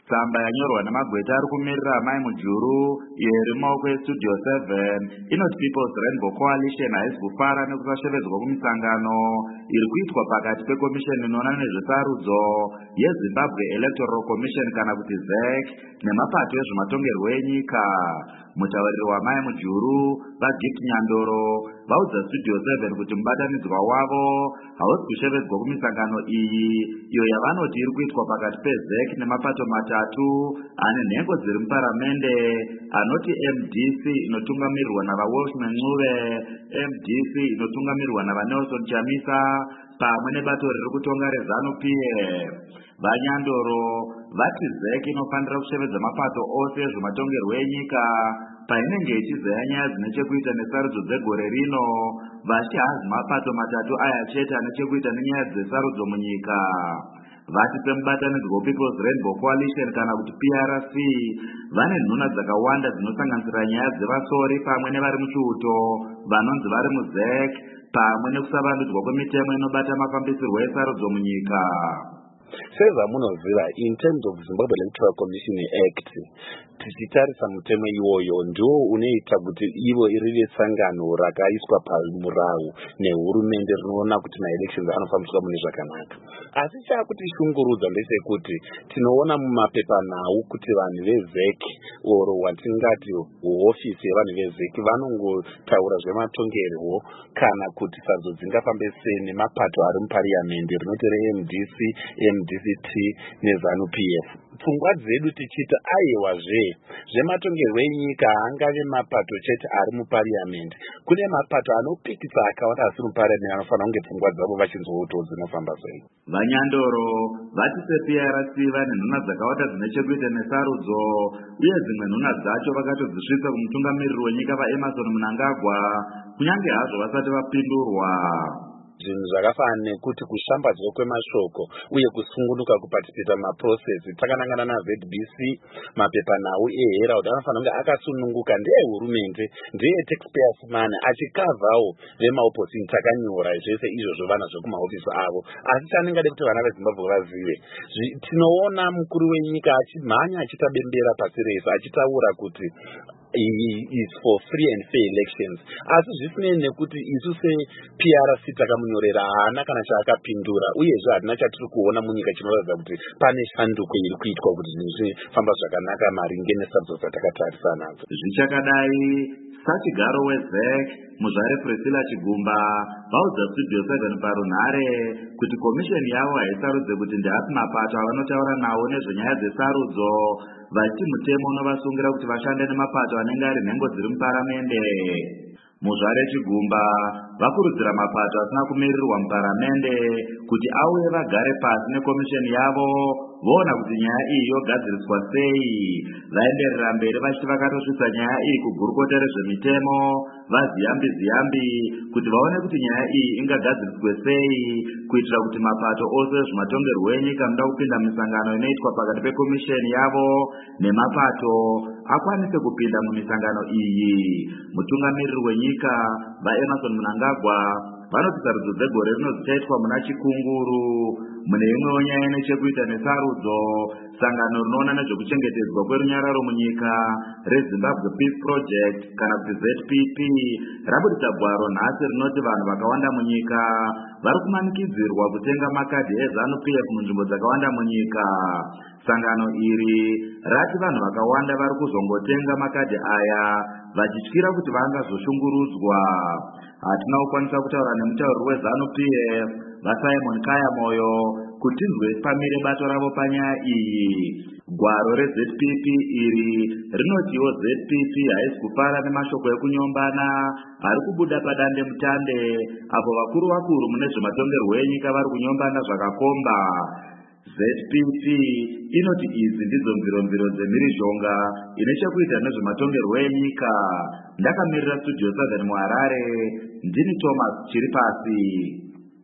Tsamba yanyorwa namagweta ari kumirira amai mujuru iyo iri mumaoko estudio 7 inoti People's Rainbow Coalition haisi kufara nekusashevedzwa kumisangano iri kuitwa pakati pekomisheni inoona nezvesarudzo yeZimbabwe Electoral Commission kana kuti ZEC nemapato ezvematongerwo enyika. Mutauriri wamai mujuru vaGift Nyandoro vaudza studio 7 kuti mubatanidzwa wavo hausi kushevedzwa kumisangano iyi iyo yavanoti iri kuitwa pakati peZEC nemapato matatu ane nhengo dziri muparamende anoti MDC inotungamirirwa navaWelshman Ncube, MDC inotungamirirwa navaNelson Chamisa pamwe nebato riri kutonga reZANU-PF. VaNyandoro vati ZEC inofanira kushevedza mapato ose ezvematongerwo enyika painenge ichizeya nyaya dzine chekuita nesarudzo dzegore rino, vachi hazi mapato matatu aya chete ane chekuita nenyaya dzesarudzo munyika. Vati semubatanidzwa People's Rainbow Coalition kana kuti PRC vane nhuna dzakawanda dzinosanganisira nyaya dzevasori pamwe nevari muchiuto vanonzi vari muZEC pamwe nekusavandudzwa kwemitemo inobata mafambisirwo esarudzo munyika. Sezamunoziva in terms of Zimbabwe Electoral Commission Act tichitarisa mutemo iwoyo ndio unoita kuti ivo irive sangano rakaiswa pamurau nehurumende rinoona kuti maelections anofambiswa mune zvakanaka. Asi chakuti shungurudza ndechekuti tinoona mumapepanhau kuti vanhu veZEC oro watingati hofisi yevanhu veZEC vanongotaura zvematongerwo kana kuti sarudzo dzingafambe sei nemapato ari mupariamendi rinoti reMDC, MDCT neZANU-PF. Pfungwa dzedu tichita aiwazve zvematongerwo enyika angave mapato chete ari mupariamendi. Kune mapato anopikisa akawanda asi mupariamendi anofanira kunge pfungwa dzavo vachinzwoto dzinofamba sei. VaNyandoro vati sePRC vane nhuna dzakawanda dzine chekuita nesarudzo uye dzimwe nhuna dzacho vakatodzisvitsa kumutungamiriri wenyika vaEmmerson Mnangagwa kunyange hazvo vasati vapindurwa. Zvinhu zvakafanana nekuti kushambadzwa kwemashoko uye kusungunuka kuparticipate maprocess takanangana naZBC mapepanhau eHerald anofanira kunge akasununguka ndehurumende ndeyetaxpayers money achikavhawo vemaopposition takanyora zvese izvozvo vana zvekumahofisi avo. Asi chaningade kuti vana veZimbabwe vazive tinoona mukuru wenyika achimhanya achita bembera pasi rese achitaura kuti is for free and fair elections. Asi zvisinei nekuti isu sePRC takamunyorera haana kana chaakapindura uyezve hatina chatiri kuona munyika chinoratidza kuti pane shanduko iri kuitwa kuti zvinhu zvifamba zvakanaka maringe nesarudzo dzatakatarisa nadzo. Zvichakadai sachigaro weZEC muzvare Priscilla Chigumba vaudza studio 7 parunhare kuti komisheni yavo haisarudze kuti ndeapi mapato avanotaura nawo nezvenyaya dzesarudzo vachiti mutemo unovasungira kuti vashande nemapato anenge ari nhengo dziri muparamende. Muzvare Chigumba vakurudzira mapato asina kumiririrwa muparamende kuti auye vagare pasi nekomisheni yavo voona kuti nyaya iyi yogadziriswa sei. Vaenderera mberi vachiti vakatosvitsa nyaya iyi kugurukota rezvemitemo vaziyambi kuti vaone kuti nyaya iyi ingagadziriswe sei kuitira kuti mapato ose ezvematongerwo enyika anoda kupinda misangano inoitwa pakati pekomisheni yavo nemapato akwanise kupinda mumisangano iyi. Mutungamiriri wenyika vaEmmerson Mnangagwa vanoti sarudzo dzegore rino dzichaitwa muna Chikunguru mune imwewo nyaya nechekuita nesarudzo. Sangano rinoona nezvekuchengetedzwa kwerunyararo munyika reZimbabwe Peace Project kana kuti ZPP rabudisa gwaro nhasi rinoti vanhu vakawanda munyika vari kumanikidzirwa kutenga makadhi eZANU-PF munzvimbo dzakawanda munyika. Sangano iri rati vanhu vakawanda vari kuzongotenga makadhi aya vachityira kuti vangazoshungurudzwa. Hatina kukwanisa kutaura nemutauriri weZANU-PF vaSimon Kaya Moyo kuti nzwe pamire bato ravo panyaya iyi. Gwaro reZPP iri rinotiwo ZPP haisi kupara nemashoko ekunyombana ari kubuda padande mutande apo vakuru mune zvematongerwo enyika vari kunyombana zvakakomba. ZPP inoti idzi ndidzo mviromviro dzemhirizhonga ine chekuita nezvematongerwo enyika. Ndakamirira studio 7 muHarare ndini Thomas Chiripasi.